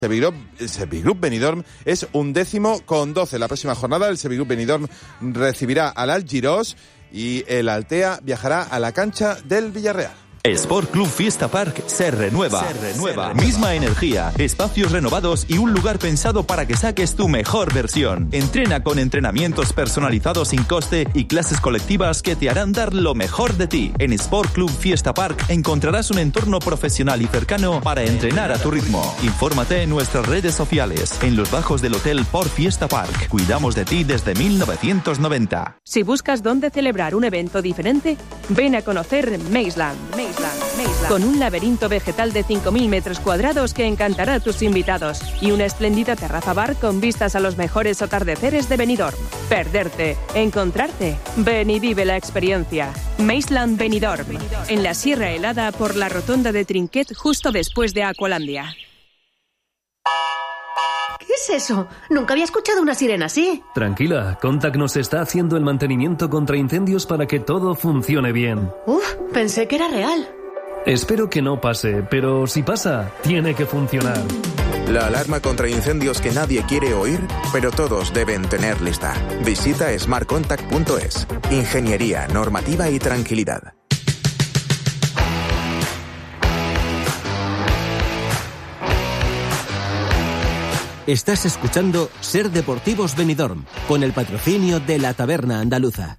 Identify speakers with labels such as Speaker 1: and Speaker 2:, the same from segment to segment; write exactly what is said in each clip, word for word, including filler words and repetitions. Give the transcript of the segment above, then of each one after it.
Speaker 1: Sevilla Group Benidorm es un décimo con doce. La próxima jornada el Sevilla Group Benidorm recibirá al Algirós y el Altea viajará a la cancha del Villarreal.
Speaker 2: Sport Club Fiesta Park se renueva. Se renueva. Misma energía, espacios renovados y un lugar pensado para que saques tu mejor versión. Entrena con entrenamientos personalizados sin coste y clases colectivas que te harán dar lo mejor de ti. En Sport Club Fiesta Park encontrarás un entorno profesional y cercano para entrenar a tu ritmo. Infórmate en nuestras redes sociales, en los bajos del Hotel Port Fiesta Park. Cuidamos de ti desde mil novecientos noventa.
Speaker 3: Si buscas dónde celebrar un evento diferente, ven a conocer Mazeland. Mazeland. Con un laberinto vegetal de cinco mil metros cuadrados que encantará a tus invitados y una espléndida terraza bar con vistas a los mejores atardeceres de Benidorm. Perderte, encontrarte, ven y vive la experiencia. Mazeland Benidorm, en la Sierra Helada por la rotonda de Trinquet justo después de Aqualandia.
Speaker 4: ¿Qué es eso? Nunca había escuchado una sirena así.
Speaker 5: Tranquila, Contact nos está haciendo el mantenimiento contra incendios para que todo funcione bien.
Speaker 4: Uf, pensé que era real.
Speaker 5: Espero que no pase, pero si pasa, tiene que funcionar.
Speaker 6: La alarma contra incendios que nadie quiere oír, pero todos deben tener lista. Visita smart contact punto es. Ingeniería, normativa y tranquilidad.
Speaker 7: Estás escuchando Ser Deportivos Benidorm, con el patrocinio de la Taberna Andaluza.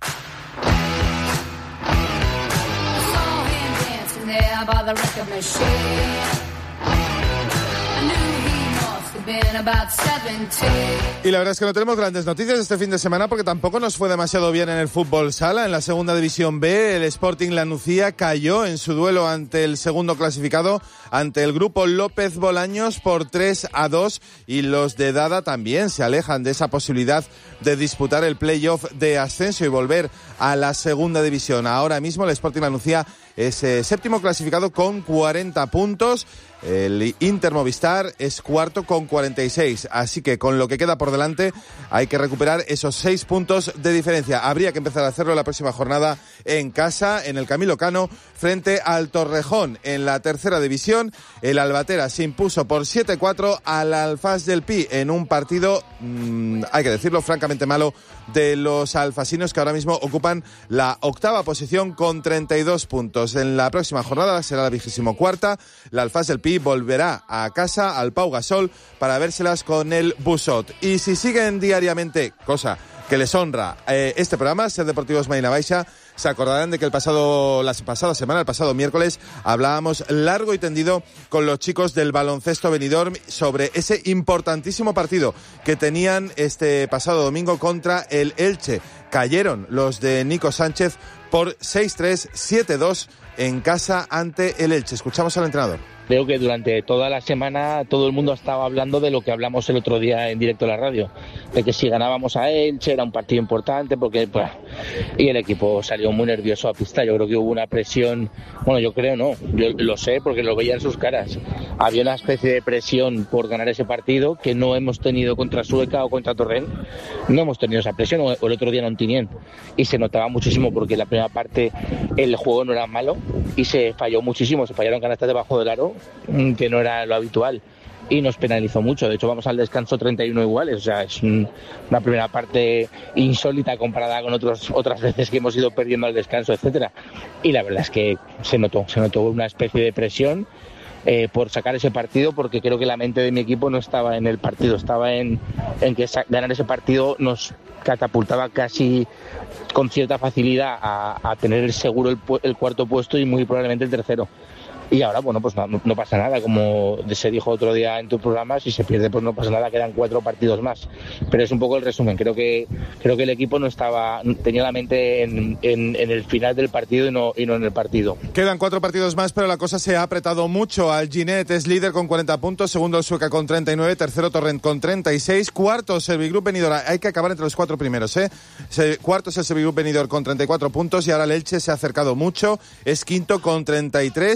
Speaker 1: Y la verdad es que no tenemos grandes noticias este fin de semana porque tampoco nos fue demasiado bien en el fútbol sala. En la segunda división B, el Sporting Lanucía cayó en su duelo ante el segundo clasificado, ante el grupo López Bolaños por tres a dos, y los de Dada también se alejan de esa posibilidad de disputar el playoff de ascenso y volver a la segunda división. Ahora mismo el Sporting Lanucía es eh, séptimo clasificado con cuarenta puntos. El Inter Movistar es cuarto con cuarenta y seis, así que con lo que queda por delante hay que recuperar esos seis puntos de diferencia. Habría que empezar a hacerlo la próxima jornada en casa, en el Camilo Cano, frente al Torrejón. En la tercera división, el Albatera se impuso por siete cuatro al Alfás del Pi en un partido, mmm, hay que decirlo, francamente malo de los alfasinos, que ahora mismo ocupan la octava posición con treinta y dos puntos. En la próxima jornada será la vigésimo cuarta, la Alfás del Pi volverá a casa al Pau Gasol para vérselas con el Busot. Y si siguen diariamente, cosa que les honra eh, este programa, Ser Deportivos Marina Baixa, se acordarán de que el pasado, la pasada semana, el pasado miércoles, hablábamos largo y tendido con los chicos del baloncesto Benidorm sobre ese importantísimo partido que tenían este pasado domingo contra el Elche. Cayeron los de Nico Sánchez por seis tres, siete dos en casa ante el Elche. Escuchamos al entrenador.
Speaker 8: Creo que durante toda la semana todo el mundo estaba hablando de lo que hablamos el otro día en directo en la radio, de que si ganábamos a Elche era un partido importante, porque pues, y el equipo salió muy nervioso a pista. Yo creo que hubo una presión, bueno, yo creo no, yo lo sé porque lo veía en sus caras. Había una especie de presión por ganar ese partido que no hemos tenido contra Sueca o contra Torrent. No hemos tenido esa presión, o el otro día no en Tinien, y se notaba muchísimo porque en la primera parte el juego no era malo y se falló muchísimo, se fallaron canastas debajo del aro, que no era lo habitual, y nos penalizó mucho. De hecho, vamos al descanso treinta y uno iguales, o sea, es un, una primera parte insólita comparada con otros, otras veces que hemos ido perdiendo al descanso, etcétera. Y la verdad es que se notó, se notó una especie de presión eh, por sacar ese partido, porque creo que la mente de mi equipo no estaba en el partido, estaba en, en que sa- ganar ese partido nos catapultaba casi con cierta facilidad a, a tener el seguro el, el cuarto puesto y muy probablemente el tercero. Y ahora, bueno, pues no, no pasa nada, como se dijo otro día en tu programa, si se pierde pues no pasa nada, quedan cuatro partidos más. Pero es un poco el resumen, creo que creo que el equipo no estaba, tenía la mente en, en, en el final del partido y no, y no en el partido.
Speaker 1: Quedan cuatro partidos más, pero la cosa se ha apretado mucho. Alginet es líder con cuarenta puntos, segundo el Sueca con treinta y nueve, tercero Torrent con treinta y seis, cuarto Servigroup Benidorm, hay que acabar entre los cuatro primeros, ¿eh? Cuarto es el Servigroup Benidorm con treinta y cuatro puntos y ahora el Elche se ha acercado mucho, es quinto con treinta y tres e incluso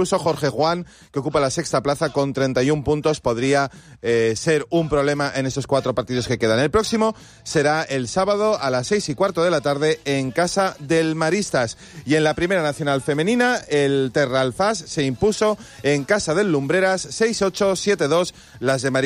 Speaker 1: incluso Jorge Juan, que ocupa la sexta plaza con treinta y un puntos, podría eh, ser un problema en esos cuatro partidos que quedan. El próximo será el sábado a las seis y cuarto de la tarde en casa del Maristas. Y en la Primera Nacional Femenina, el Terra Alfás se impuso en casa del Lumbreras seis ocho siete dos. Las de Maristas